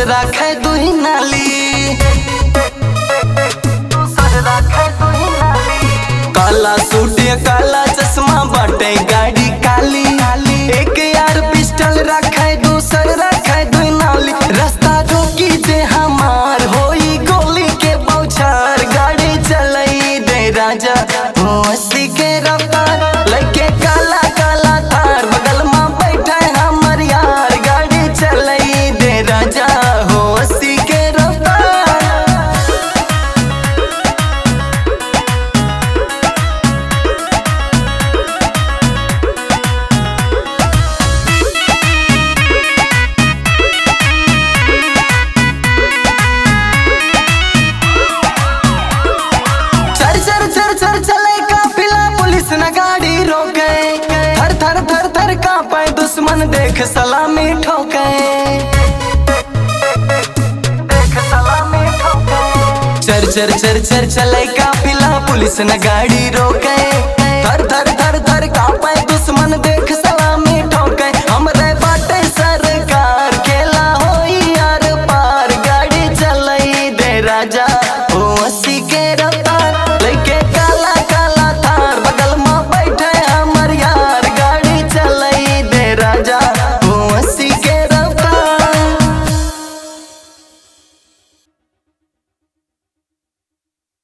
राखे दुही नाली, काला सूट काला चश्मा बाटे गाड़ी काली, एक यार पिस्टल रखे दूसर रखे दुही नाली। रास्ता रोकी जे हमार होई गोली के बौछार, गाड़ी चलई दे राजा हो 80 के रफ्तार, लगे काला काला थार बगल में बैठे हमर यार, गाड़ी चलई दे राजा हो 80 के रफ्तार। चर चले काफिला पुलिस न गाड़ी रोके, थर थर थर थर कांपे दुश्मन देख सलामी ठोके, चर चर चर चर चले काफिला पुलिस न गाड़ी रोके, थर थर थर